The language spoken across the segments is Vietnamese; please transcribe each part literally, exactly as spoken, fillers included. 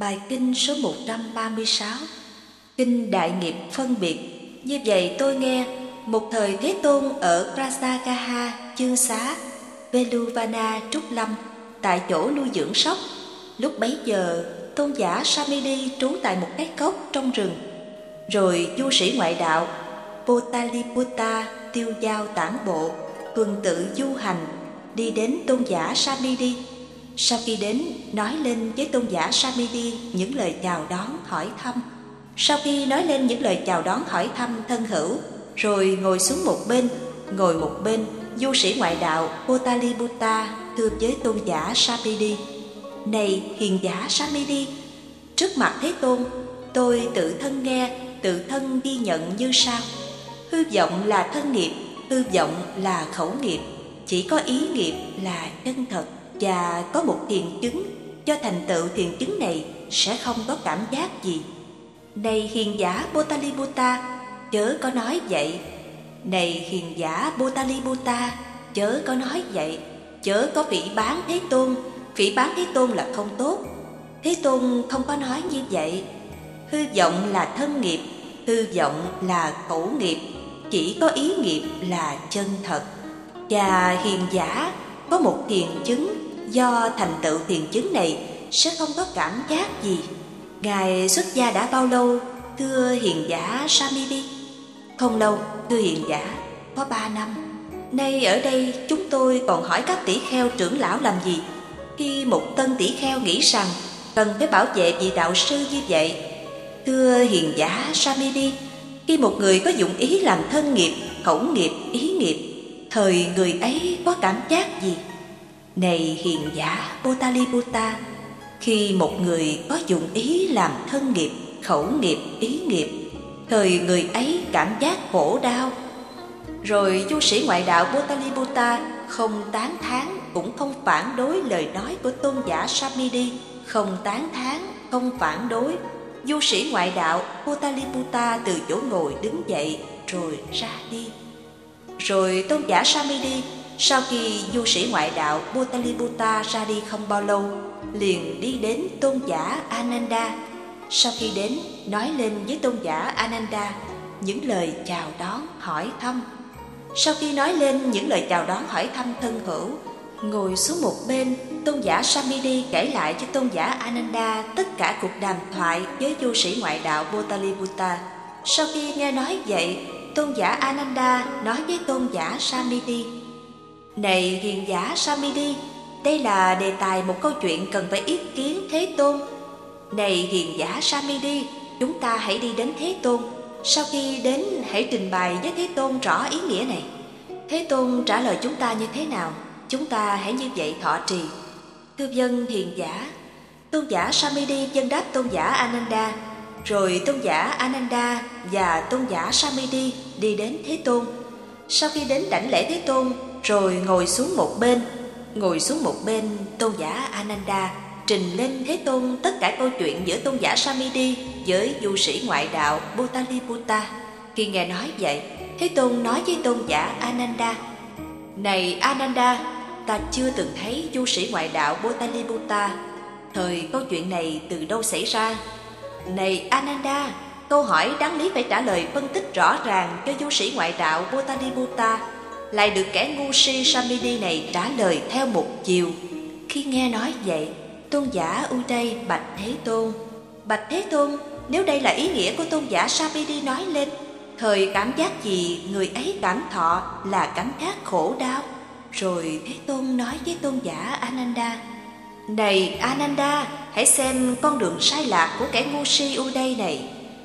Bài kinh số một trăm ba mươi sáu, Kinh Đại Nghiệp Phân Biệt. Như vậy tôi nghe, một thời Thế Tôn ở Prasagaha, Chương Xá, Veluvana, Trúc Lâm, tại chỗ nuôi dưỡng sóc. Lúc bấy giờ, tôn giả Samidi trú tại một cái cốc trong rừng. Rồi du sĩ ngoại đạo Potaliputta tiêu dao tản bộ, tuần tự du hành, đi đến tôn giả Samidi. Sau khi đến, nói lên với tôn giả Samidi những lời chào đón hỏi thăm. Sau khi nói lên những lời chào đón hỏi thăm thân hữu, rồi ngồi xuống một bên, ngồi một bên, du sĩ ngoại đạo Potaliputta thưa với tôn giả Samidi: Này hiền giả Samidi, trước mặt Thế Tôn, tôi tự thân nghe, tự thân ghi nhận như sau: hư vọng là thân nghiệp, hư vọng là khẩu nghiệp, chỉ có ý nghiệp là chân thật. Và có một thiền chứng, do thành tựu thiền chứng này sẽ không có cảm giác gì. Này hiền giả Potaliputta, chớ có nói vậy. Này hiền giả Potaliputta, chớ có nói vậy. Chớ có phỉ báng Thế Tôn, phỉ báng Thế Tôn là không tốt. Thế Tôn không có nói như vậy. Hư vọng là thân nghiệp, hư vọng là khẩu nghiệp, chỉ có ý nghiệp là chân thật. Và hiền giả có một thiền chứng, do thành tựu thiền chứng này sẽ không có cảm giác gì. Ngài xuất gia đã bao lâu, thưa hiền giả Samidi? Không lâu, thưa hiền giả, có ba năm. Nay ở đây chúng tôi còn hỏi các tỷ kheo trưởng lão làm gì, khi một tân tỷ kheo nghĩ rằng cần phải bảo vệ vị đạo sư như vậy? Thưa hiền giả Samidi, khi một người có dụng ý làm thân nghiệp, khẩu nghiệp, ý nghiệp, thời người ấy có cảm giác gì? Này hiền giả Potaliputta, khi một người có dụng ý làm thân nghiệp, khẩu nghiệp, ý nghiệp, thời người ấy cảm giác khổ đau. Rồi du sĩ ngoại đạo Potaliputta không tán thán cũng không phản đối lời nói của tôn giả Samidi, không tán thán, không phản đối. Du sĩ ngoại đạo Potaliputta từ chỗ ngồi đứng dậy rồi ra đi. Rồi tôn giả Samidi, sau khi du sĩ ngoại đạo Potaliputta ra đi không bao lâu, liền đi đến tôn giả Ananda. Sau khi đến, nói lên với tôn giả Ananda những lời chào đón hỏi thăm. Sau khi nói lên những lời chào đón hỏi thăm thân hữu, ngồi xuống một bên, tôn giả Samidi kể lại cho tôn giả Ananda tất cả cuộc đàm thoại với du sĩ ngoại đạo Potaliputta. Sau khi nghe nói vậy, tôn giả Ananda nói với tôn giả Samidi: Này hiền giả Samidi, đây là đề tài một câu chuyện cần phải ý kiến Thế Tôn. Này hiền giả Samidi, chúng ta hãy đi đến Thế Tôn. Sau khi đến, hãy trình bày với Thế Tôn rõ ý nghĩa này. Thế Tôn trả lời chúng ta như thế nào, chúng ta hãy như vậy thọ trì. Thưa vâng hiền giả. Tôn giả Samidi vâng đáp tôn giả Ananda. Rồi tôn giả Ananda và tôn giả Samidi đi đến Thế Tôn. Sau khi đến đảnh lễ Thế Tôn, rồi ngồi xuống một bên. Ngồi xuống một bên, tôn giả Ananda trình lên Thế Tôn tất cả câu chuyện giữa tôn giả Samidi với du sĩ ngoại đạo Potaliputta. Khi nghe nói vậy, Thế Tôn nói với tôn giả Ananda: Này Ananda, ta chưa từng thấy du sĩ ngoại đạo Potaliputta. Thời câu chuyện này từ đâu xảy ra? Này Ananda, câu hỏi đáng lý phải trả lời phân tích rõ ràng cho du sĩ ngoại đạo Potaliputta, lại được kẻ ngu si Samidi này trả lời theo một chiều. Khi nghe nói vậy, tôn giả Uday bạch Thế Tôn: Bạch Thế Tôn, nếu đây là ý nghĩa của tôn giả Samidi nói lên, thời cảm giác gì người ấy cảm thọ là cảm giác khổ đau? Rồi Thế Tôn nói với tôn giả Ananda: Này Ananda, hãy xem con đường sai lạc của kẻ ngu si Uday này.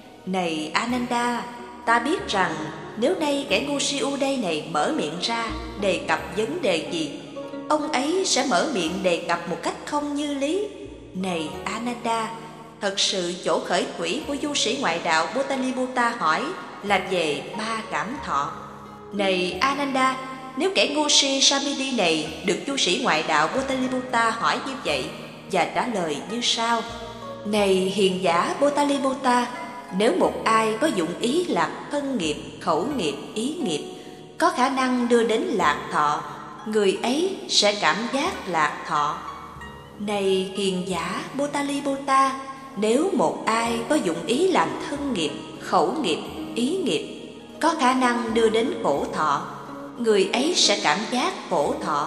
Này Ananda, ta biết rằng nếu nay kẻ ngu si Uday này mở miệng ra đề cập vấn đề gì, ông ấy sẽ mở miệng đề cập một cách không như lý. Này Ananda, thật sự chỗ khởi thủy của du sĩ ngoại đạo Potaliputta hỏi là về ba cảm thọ. Này Ananda, nếu kẻ ngu si Samidi này được du sĩ ngoại đạo Potaliputta hỏi như vậy và trả lời như sau: Này hiền giả Potaliputta, nếu một ai có dụng ý lạc thân nghiệp, khẩu nghiệp, ý nghiệp, có khả năng đưa đến lạc thọ, người ấy sẽ cảm giác lạc thọ. Này hiền giả Potaliputta, nếu một ai có dụng ý làm thân nghiệp, khẩu nghiệp, ý nghiệp, có khả năng đưa đến khổ thọ, người ấy sẽ cảm giác khổ thọ.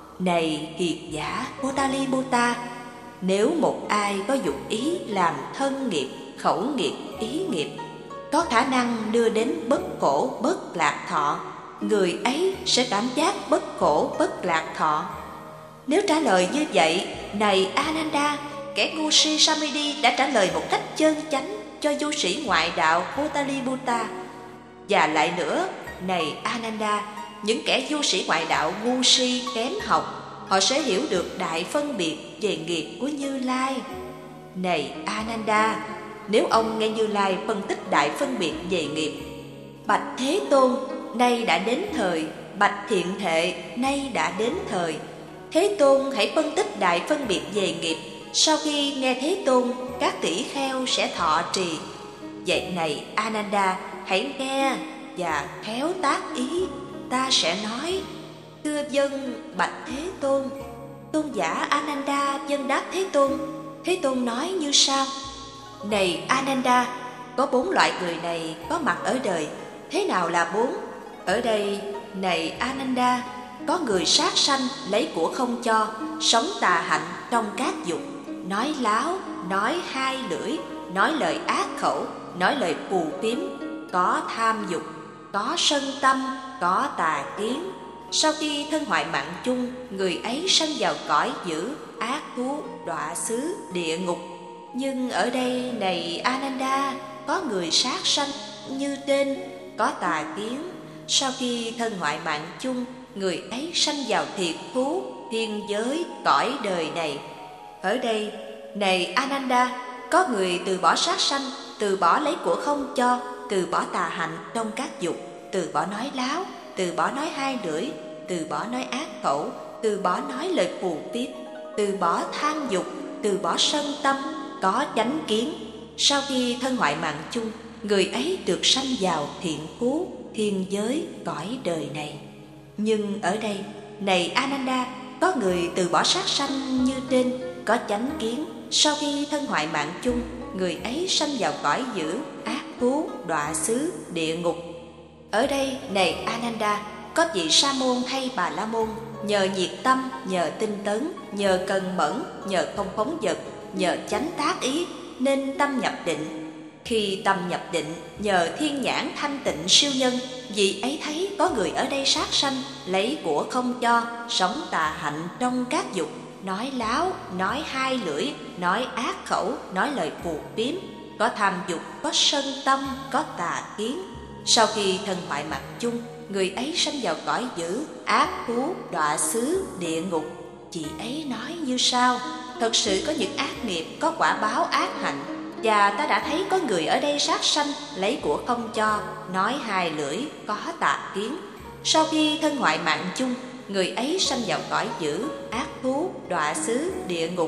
Này kiệt giả Kotaliputta, nếu một ai có dụng ý làm thân nghiệp, khẩu nghiệp, ý nghiệp, có khả năng đưa đến bất khổ, bất lạc thọ, người ấy sẽ cảm giác bất khổ, bất lạc thọ. Nếu trả lời như vậy, này Ananda, kẻ ngu si Samidi đã trả lời một cách chân chánh cho du sĩ ngoại đạo Kotaliputta. Và lại nữa, này Ananda, những kẻ du sĩ ngoại đạo ngu si kém học, họ sẽ hiểu được đại phân biệt về nghiệp của Như Lai. Này Ananda, nếu ông nghe Như Lai phân tích đại phân biệt về nghiệp: bạch Thế Tôn, nay đã đến thời; bạch Thiện Thệ, nay đã đến thời. Thế Tôn hãy phân tích đại phân biệt về nghiệp. Sau khi nghe Thế Tôn, các tỷ kheo sẽ thọ trì. Vậy này Ananda, hãy nghe và khéo tác ý. Ta sẽ nói: thưa vâng, bạch Thế Tôn. Tôn giả Ananda vâng đáp Thế Tôn. Thế Tôn nói như sau: này Ananda, có bốn loại người này có mặt ở đời. Thế nào là bốn? Ở đây, này Ananda, có người sát sanh lấy của không cho, sống tà hạnh trong các dục, nói láo, nói hai lưỡi, nói lời ác khẩu, nói lời phù phiếm, có tham dục, có sân tâm, có tà kiến. Sau khi thân hoại mạng chung, người ấy sanh vào cõi dữ, ác thú, đọa xứ, địa ngục. Nhưng ở đây, này Ananda, có người sát sanh như trên, có tà kiến. Sau khi thân hoại mạng chung, người ấy sanh vào thiệt thú, thiên giới, cõi đời này. Ở đây, này Ananda, có người từ bỏ sát sanh, từ bỏ lấy của không cho, từ bỏ tà hạnh trong các dục, từ bỏ nói láo, từ bỏ nói hai lưỡi, từ bỏ nói ác khẩu, từ bỏ nói lời phù phiếm, từ bỏ tham dục, từ bỏ sân tâm, có chánh kiến. Sau khi thân hoại mạng chung, người ấy được sanh vào thiện phú, thiên giới, cõi đời này. Nhưng ở đây, này Ananda, có người từ bỏ sát sanh như trên, có chánh kiến. Sau khi thân hoại mạng chung, người ấy sanh vào cõi dữ, ác thú, đọa xứ, địa ngục. Ở đây, này Ananda, có vị sa môn hay bà la môn, nhờ nhiệt tâm, nhờ tinh tấn, nhờ cần mẫn, nhờ không phóng dật, nhờ chánh tác ý, nên tâm nhập định. Khi tâm nhập định, nhờ thiên nhãn thanh tịnh siêu nhân, vị ấy thấy có người ở đây sát sanh, lấy của không cho, sống tà hạnh trong các dục, nói láo, nói hai lưỡi, nói ác khẩu, nói lời phù phiếm, có tham dục, có sân tâm, có tà kiến. Sau khi thân hoại mạng chung, người ấy sanh vào cõi dữ, ác thú, đọa xứ, địa ngục. Chị ấy nói như sau: thật sự có những ác nghiệp, có quả báo ác hạnh, và ta đã thấy có người ở đây sát sanh, lấy của không cho, nói hai lưỡi, có tà kiến. Sau khi thân hoại mạng chung, người ấy sanh vào cõi dữ, ác thú, đọa xứ, địa ngục.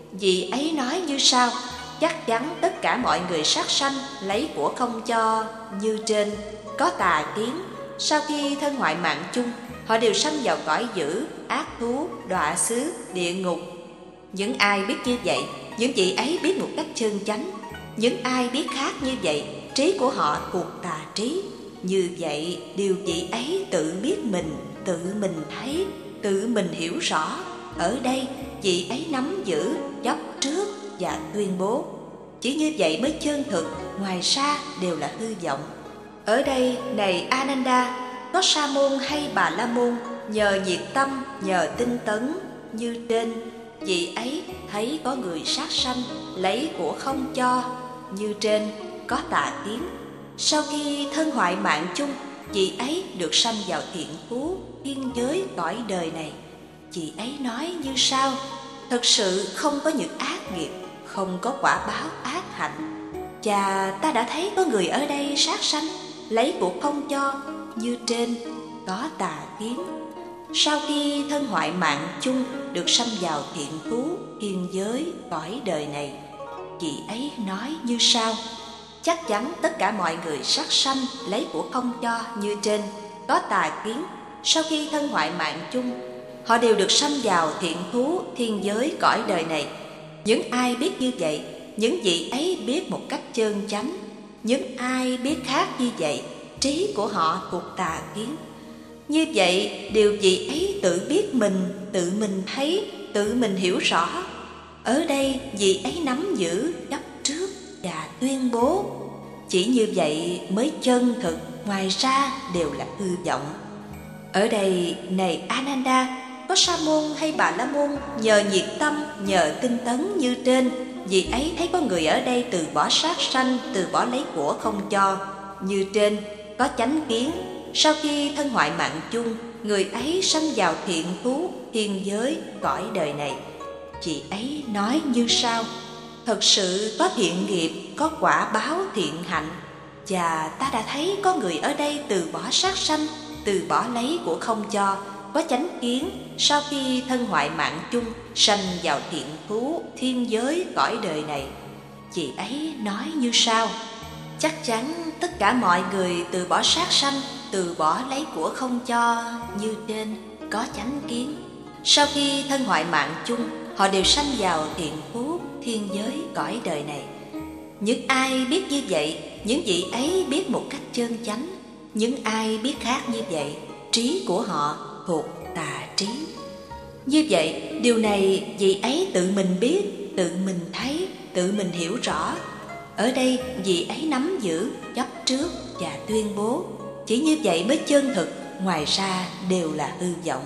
Vì ấy nói như sau: chắc chắn tất cả mọi người sát sanh, lấy của không cho như trên, có tà kiến. Sau khi thân hoại mạng chung, họ đều sanh vào cõi dữ, ác thú, đọa xứ, địa ngục. Những ai biết như vậy, những vị ấy biết một cách chân chánh. Những ai biết khác như vậy, trí của họ thuộc tà trí. Như vậy, điều vị ấy tự biết mình, tự mình thấy, tự mình hiểu rõ. Ở đây, vị ấy nắm giữ, chấp trước và tuyên bố. Chỉ như vậy mới chân thực, ngoài ra đều là hư vọng. Ở đây, này Ananda, có sa môn hay bà la môn, nhờ nhiệt tâm, nhờ tinh tấn như trên, vị ấy thấy có người sát sanh, lấy của không cho như trên, có tà kiến. Sau khi thân hoại mạng chung, vị ấy được sanh vào thiện phú, thiên giới, cõi đời này. Chị ấy nói như sau: thật sự không có những ác nghiệp, không có quả báo ác hạnh, và ta đã thấy có người ở đây sát sanh, lấy của không cho như trên, có tà kiến. Sau khi thân hoại mạng chung, được sanh vào thiện phú, thiên giới, cõi đời này. Chị ấy nói như sau: chắc chắn tất cả mọi người sát sanh, lấy của không cho như trên, có tà kiến. Sau khi thân hoại mạng chung, họ đều được sanh vào thiện thú, thiên giới, cõi đời này. Những ai biết như vậy, những vị ấy biết một cách chân chánh. Những ai biết khác như vậy, trí của họ thuộc tà kiến. Như vậy, điều vị ấy tự biết mình, tự mình thấy, tự mình hiểu rõ. Ở đây, vị ấy nắm giữ, chấp trước và tuyên bố. Chỉ như vậy mới chân thực, ngoài ra đều là hư vọng. Ở đây, này Ananda, có Sa môn hay Bà La môn nhờ nhiệt tâm, nhờ tinh tấn như trên, vì ấy thấy có người ở đây từ bỏ sát sanh, từ bỏ lấy của không cho. Như trên, có chánh kiến, sau khi thân hoại mạng chung, người ấy sanh vào thiện thú, thiên giới, cõi đời này. Chị ấy nói như sau: thật sự có thiện nghiệp, có quả báo thiện hạnh. Và ta đã thấy có người ở đây từ bỏ sát sanh, từ bỏ lấy của không cho, có chánh kiến, sau khi thân hoại mạng chung, sanh vào thiện thú, thiên giới, cõi đời này. Chị ấy nói như sau: chắc chắn tất cả mọi người từ bỏ sát sanh, từ bỏ lấy của không cho, như trên, có chánh kiến. Sau khi thân hoại mạng chung, họ đều sanh vào thiện thú, thiên giới, cõi đời này. Những ai biết như vậy, những vị ấy biết một cách chân chánh. Những ai biết khác như vậy, trí của họ thuộc tà trí. Như vậy, điều này vị ấy tự mình biết, tự mình thấy, tự mình hiểu rõ. Ở đây, vị ấy nắm giữ, chấp trước và tuyên bố. Chỉ như vậy mới chân thực, ngoài ra đều là hư vọng.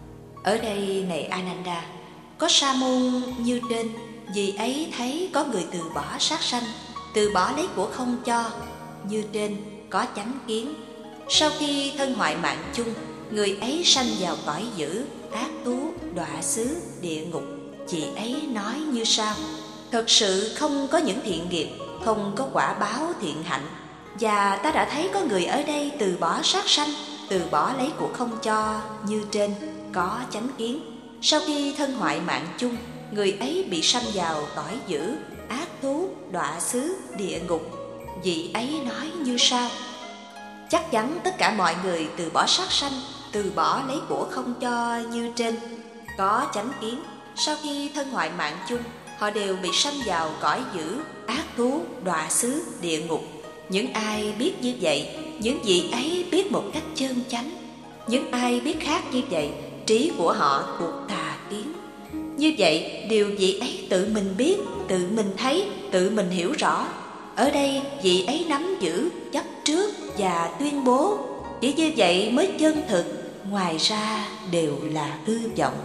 Ở đây, này Ananda, có Sa môn như trên, vì ấy thấy có người từ bỏ sát sanh, từ bỏ lấy của không cho. Như trên, có chánh kiến. Sau khi thân hoại mạng chung, người ấy sanh vào cõi dữ, ác thú, đọa xứ, địa ngục. Chị ấy nói như sau: thật sự không có những thiện nghiệp, không có quả báo thiện hạnh. Và ta đã thấy có người ở đây từ bỏ sát sanh, từ bỏ lấy của không cho. Như trên, có chánh kiến. Sau khi thân hoại mạng chung, người ấy bị sanh vào cõi dữ, ác thú, đọa xứ, địa ngục. Vị ấy nói như sau: chắc chắn tất cả mọi người từ bỏ sát sanh, từ bỏ lấy của không cho. Như trên, có chánh kiến. Sau khi thân hoại mạng chung, họ đều bị sanh vào cõi dữ, ác thú, đọa xứ, địa ngục. Những ai biết như vậy, những vị ấy biết một cách chân chánh. Những ai biết khác như vậy, trí của họ thuộc tà kiến. Như vậy, điều vị ấy tự mình biết, tự mình thấy, tự mình hiểu rõ. Ở đây, vị ấy nắm giữ, chấp trước và tuyên bố. Chỉ như vậy mới chân thực, ngoài ra đều là hư vọng.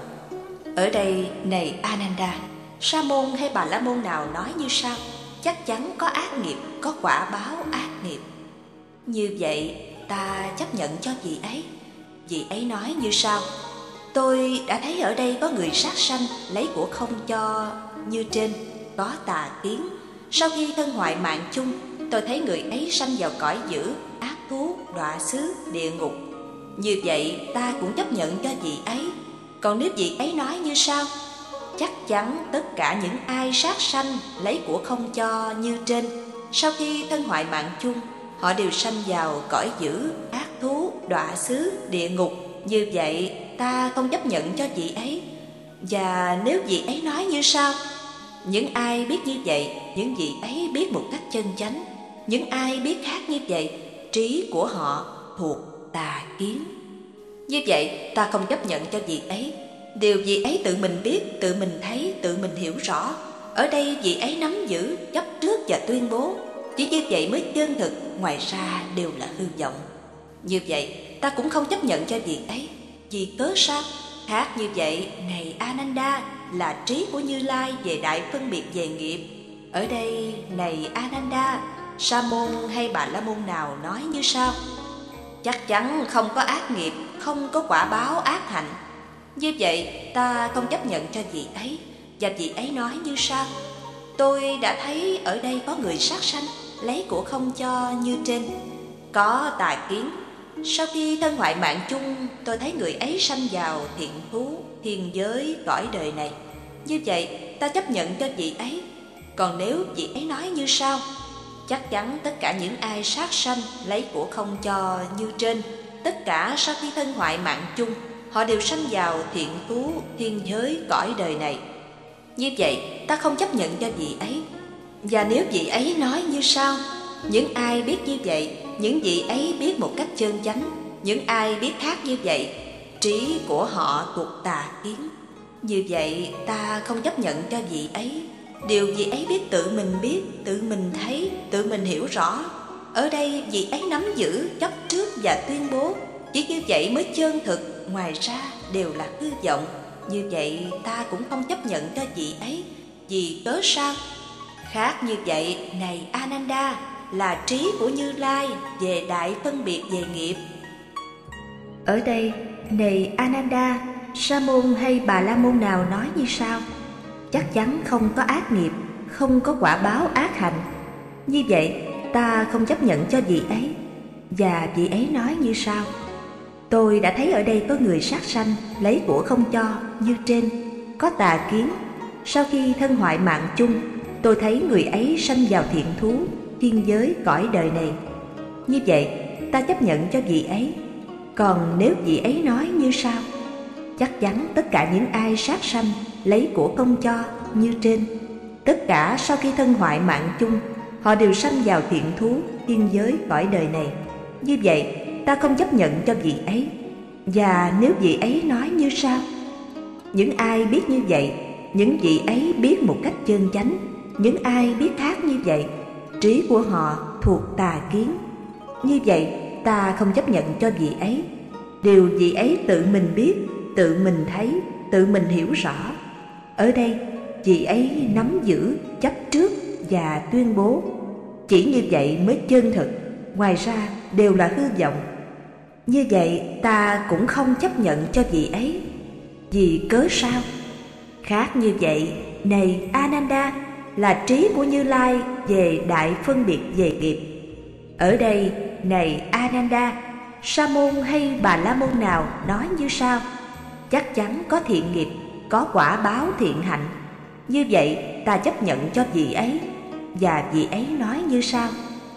Ở đây, này Ananda, Sa môn hay Bà La môn nào nói như sau: chắc chắn có ác nghiệp, có quả báo ác nghiệp. Như vậy, ta chấp nhận cho vị ấy. Vị ấy nói như sau: tôi đã thấy ở đây có người sát sanh, lấy của không cho. Như trên, có tà kiến. Sau khi thân hoại mạng chung, tôi thấy người ấy sanh vào cõi dữ, ác thú, đọa xứ, địa ngục. Như vậy, ta cũng chấp nhận cho vị ấy. Còn nếu vị ấy nói như sau: chắc chắn tất cả những ai sát sanh, lấy của không cho. Như trên, sau khi thân hoại mạng chung, họ đều sanh vào cõi dữ, ác thú, đọa xứ, địa ngục. Như vậy, ta không chấp nhận cho vị ấy. Và nếu vị ấy nói như sau: những ai biết như vậy, những vị ấy biết một cách chân chánh. Những ai biết khác như vậy, trí của họ thuộc tà kiến. Như vậy, ta không chấp nhận cho vị ấy. Điều vị ấy tự mình biết, tự mình thấy, tự mình hiểu rõ. Ở đây, vị ấy nắm giữ, chấp trước và tuyên bố. Chỉ như vậy mới chân thực, ngoài ra đều là hư vọng. Như vậy, ta cũng không chấp nhận cho vị ấy. Vì cớ sao? Khác như vậy, này Ananda, là trí của Như Lai về đại phân biệt về nghiệp. Ở đây, này Ananda, Sa môn hay Bà La môn nào nói như sau: chắc chắn không có ác nghiệp, không có quả báo ác hạnh. Như vậy, ta không chấp nhận cho vị ấy. Và vị ấy nói như sau: tôi đã thấy ở đây có người sát sanh, lấy của không cho. Như trên, có tà kiến. Sau khi thân hoại mạng chung, tôi thấy người ấy sanh vào thiện thú, thiên giới, cõi đời này. Như vậy, ta chấp nhận cho vị ấy. Còn nếu vị ấy nói như sau: chắc chắn tất cả những ai sát sanh, lấy của không cho. Như trên, tất cả sau khi thân hoại mạng chung, họ đều sanh vào thiện thú, thiên giới, cõi đời này. Như vậy, ta không chấp nhận cho vị ấy. Và nếu vị ấy nói như sau: những ai biết như vậy, những vị ấy biết một cách chân chánh. Những ai biết khác như vậy, trí của họ thuộc tà kiến. Như vậy ta không chấp nhận cho vị ấy. Điều vị ấy biết tự mình biết, tự mình thấy, tự mình hiểu rõ. Ở đây vị ấy nắm giữ, chấp trước và tuyên bố. Chỉ như vậy mới chân thực, ngoài ra đều là hư vọng. Như vậy ta cũng không chấp nhận cho vị ấy. Vì cớ sao? Khác như vậy, này Ananda, là trí của Như Lai về đại phân biệt về nghiệp. Ở đây, này Ananda, Sa môn hay Bà La môn nào nói như sau: chắc chắn không có ác nghiệp, không có quả báo ác hành. Như vậy, ta không chấp nhận cho vị ấy. Và vị ấy nói như sau: tôi đã thấy ở đây có người sát sanh, lấy của không cho, như trên, có tà kiến. Sau khi thân hoại mạng chung, tôi thấy người ấy sanh vào thiện thú, thiên giới, cõi đời này. Như vậy, ta chấp nhận cho vị ấy. Còn nếu vị ấy nói như sau: chắc chắn tất cả những ai sát sanh, lấy của không cho, như trên, tất cả sau khi thân hoại mạng chung, họ đều sanh vào thiện thú, thiên giới, cõi đời này. Như vậy, ta không chấp nhận cho vị ấy. Và nếu vị ấy nói như sau: những ai biết như vậy, những vị ấy biết một cách chân chánh. Những ai biết khác như vậy, trí của họ thuộc tà kiến. Như vậy, ta không chấp nhận cho vị ấy. Điều vị ấy tự mình biết, tự mình thấy, tự mình hiểu rõ. Ở đây, vị ấy nắm giữ, chấp trước và tuyên bố. Chỉ như vậy mới chân thực, ngoài ra đều là hư vọng. Như vậy, ta cũng không chấp nhận cho vị ấy. Vì cớ sao? Khác như vậy, này Ananda, là trí của Như Lai về đại phân biệt về nghiệp. Ở đây, này Ananda, Sa môn hay Bà La môn nào nói như sau: chắc chắn có thiện nghiệp, có quả báo thiện hạnh. Như vậy, ta chấp nhận cho vị ấy. Và vị ấy nói như sau: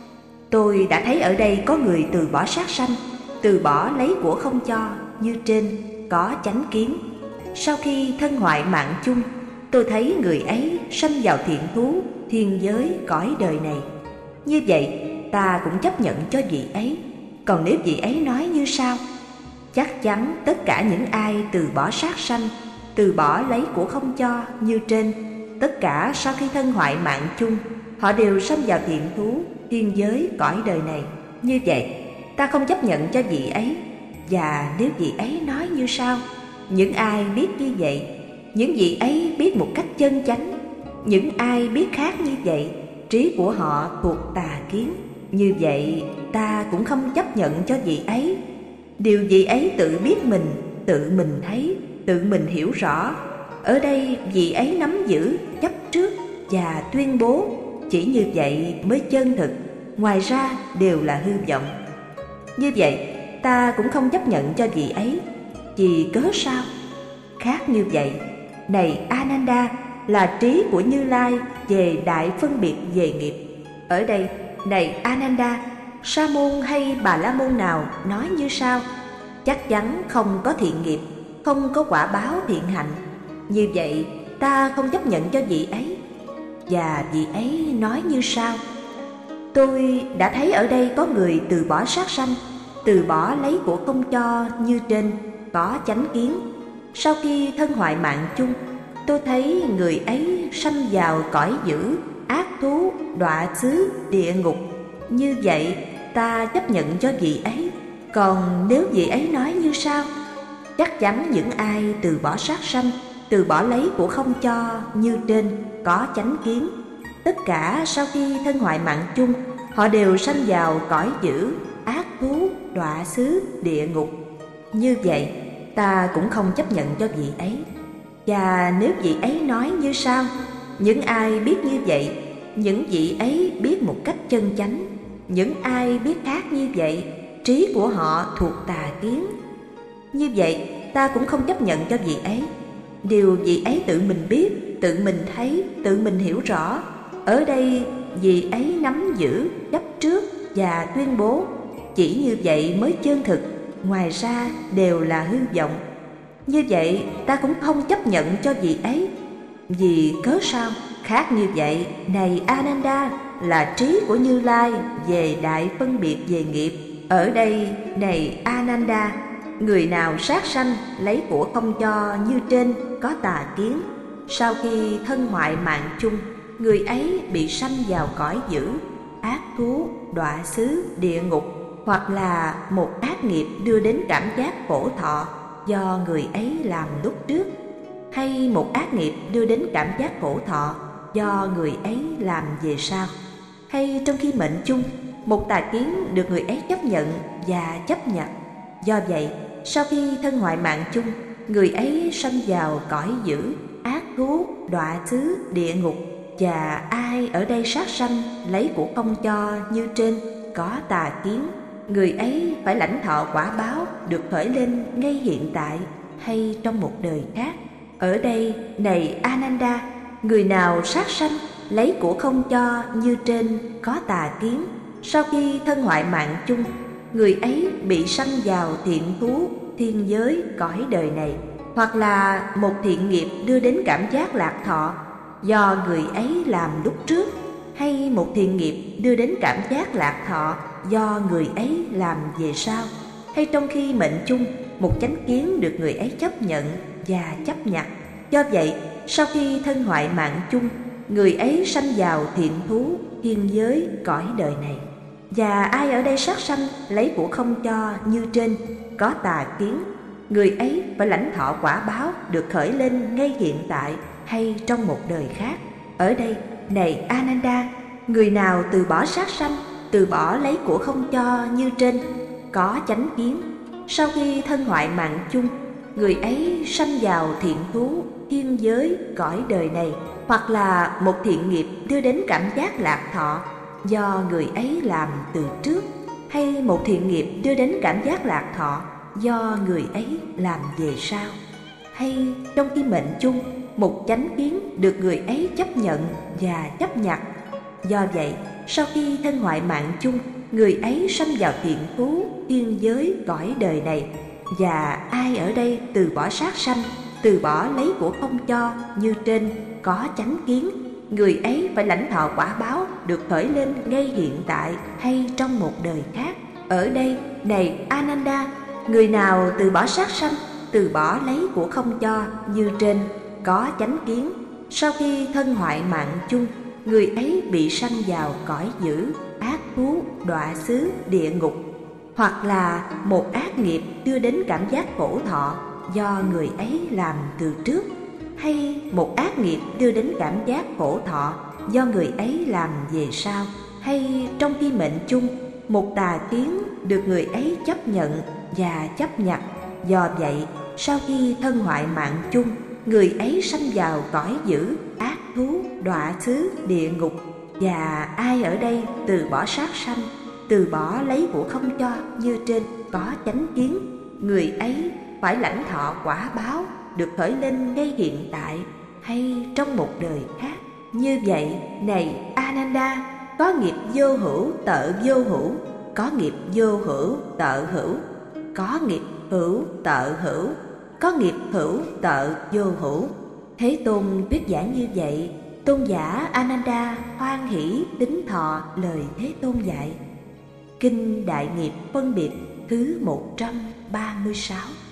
tôi đã thấy ở đây có người từ bỏ sát sanh, từ bỏ lấy của không cho, như trên, có chánh kiến. Sau khi thân hoại mạng chung, tôi thấy người ấy sanh vào thiện thú, thiên giới, cõi đời này. Như vậy, ta cũng chấp nhận cho vị ấy. Còn nếu vị ấy nói như sau: chắc chắn tất cả những ai từ bỏ sát sanh, từ bỏ lấy của không cho, như trên, tất cả sau khi thân hoại mạng chung, họ đều sanh vào thiện thú, thiên giới, cõi đời này. Như vậy, ta không chấp nhận cho vị ấy. Và nếu vị ấy nói như sau: những ai biết như vậy, những vị ấy biết một cách chân chánh. Những ai biết khác như vậy, trí của họ thuộc tà kiến. Như vậy, ta cũng không chấp nhận cho vị ấy. Điều vị ấy tự biết mình, tự mình thấy, tự mình hiểu rõ. Ở đây, vị ấy nắm giữ, chấp trước và tuyên bố. Chỉ như vậy mới chân thực, ngoài ra đều là hư vọng. Như vậy, ta cũng không chấp nhận cho vị ấy. Vì cớ sao? Khác như vậy, này Ananda, là trí của Như Lai về đại phân biệt về nghiệp. Ở đây, này Ananda, Sa môn hay Bà La môn nào nói như sau: chắc chắn không có thiện nghiệp, không có quả báo thiện hạnh. Như vậy, ta không chấp nhận cho vị ấy. Và vị ấy nói như sau: tôi đã thấy ở đây có người từ bỏ sát sanh, từ bỏ lấy của không cho, như trên, có chánh kiến. Sau khi thân hoại mạng chung, tôi thấy người ấy sanh vào cõi dữ, ác thú, đọa xứ, địa ngục. Như vậy, ta chấp nhận cho vị ấy. Còn nếu vị ấy nói như sau: chắc chắn những ai từ bỏ sát sanh, từ bỏ lấy của không cho, như trên, có chánh kiến. Tất cả sau khi thân hoại mạng chung, họ đều sanh vào cõi dữ, ác thú, đọa xứ, địa ngục. Như vậy, ta cũng không chấp nhận cho vị ấy. Và nếu vị ấy nói như sau: những ai biết như vậy, những vị ấy biết một cách chân chánh. Những ai biết khác như vậy, trí của họ thuộc tà kiến. Như vậy, ta cũng không chấp nhận cho vị ấy. Điều vị ấy tự mình biết, tự mình thấy, tự mình hiểu rõ. Ở đây, vị ấy nắm giữ, chấp trước và tuyên bố. Chỉ như vậy mới chân thực, ngoài ra đều là hư vọng. Như vậy, ta cũng không chấp nhận cho vị ấy. Vì cớ sao? Khác Khác như vậy, này Ananda, là trí của Như Lai về đại phân biệt về nghiệp. Ở đây, này Ananda, người nào sát sanh lấy của không cho như trên có tà kiến, sau khi thân hoại mạng chung, người ấy bị sanh vào cõi dữ, ác thú, đọa xứ, địa ngục, hoặc là một ác nghiệp đưa đến cảm giác khổ thọ do người ấy làm lúc trước, hay một ác nghiệp đưa đến cảm giác khổ thọ do người ấy làm về sau, hay trong khi mệnh chung, một tà kiến được người ấy chấp nhận và chấp nhận. Do vậy, sau khi thân hoại mạng chung, người ấy sanh vào cõi dữ, ác thú, đọa xứ, địa ngục, và ai ở đây sát sanh lấy của không cho như trên có tà kiến, người ấy phải lãnh thọ quả báo được khởi lên ngay hiện tại hay trong một đời khác. Ở đây, này Ananda, người nào sát sanh lấy của không cho như trên có tà kiến, sau khi thân hoại mạng chung, người ấy bị sanh vào thiện thú, thiên giới, cõi đời này, hoặc là một thiện nghiệp đưa đến cảm giác lạc thọ do người ấy làm lúc trước, hay một thiện nghiệp đưa đến cảm giác lạc thọ do người ấy làm về sau, hay trong khi mệnh chung, một chánh kiến được người ấy chấp nhận và chấp nhận. Do vậy, sau khi thân hoại mạng chung, người ấy sanh vào thiện thú, thiên giới, cõi đời này. Và ai ở đây sát sanh lấy của không cho như trên có tà kiến, người ấy phải lãnh thọ quả báo được khởi lên ngay hiện tại hay trong một đời khác. Ở đây, này Ananda, người nào từ bỏ sát sanh, từ bỏ lấy của không cho như trên có chánh kiến, sau khi thân hoại mạng chung, người ấy sanh vào thiện thú, thiên giới, cõi đời này, hoặc là một thiện nghiệp đưa đến cảm giác lạc thọ do người ấy làm từ trước, hay một thiện nghiệp đưa đến cảm giác lạc thọ do người ấy làm về sau, hay trong khi mệnh chung, một chánh kiến được người ấy chấp nhận và chấp nhận. Do vậy, sau khi thân hoại mạng chung, người ấy sanh vào thiện thú, thiên giới, cõi đời này. Và ai ở đây từ bỏ sát sanh, từ bỏ lấy của không cho như trên có chánh kiến, người ấy phải lãnh thọ quả báo được khởi lên ngay hiện tại hay trong một đời khác. Ở đây, này Ananda, người nào từ bỏ sát sanh, từ bỏ lấy của không cho như trên có chánh kiến, sau khi thân hoại mạng chung, người ấy bị sanh vào cõi dữ, ác thú, đọa xứ, địa ngục, hoặc là một ác nghiệp đưa đến cảm giác khổ thọ do người ấy làm từ trước, hay một ác nghiệp đưa đến cảm giác khổ thọ do người ấy làm về sau, hay trong khi mệnh chung, một tà kiến được người ấy chấp nhận và chấp nhận. Do vậy, sau khi thân hoại mạng chung, người ấy sanh vào cõi dữ, ác thú, đọa xứ, địa ngục. Và ai ở đây từ bỏ sát sanh, từ bỏ lấy của không cho như trên có chánh kiến, người ấy phải lãnh thọ quả báo được khởi lên ngay hiện tại hay trong một đời khác. Như vậy, này Ananda, có nghiệp vô hữu tợ vô hữu, có nghiệp vô hữu tợ hữu, có nghiệp hữu tợ hữu, có nghiệp hữu tợ vô hữu. Thế Tôn thuyết giảng như vậy, tôn giả Ananda hoan hỷ tín thọ lời Thế Tôn dạy. Kinh Đại Nghiệp Phân Biệt thứ một trăm ba mươi sáu.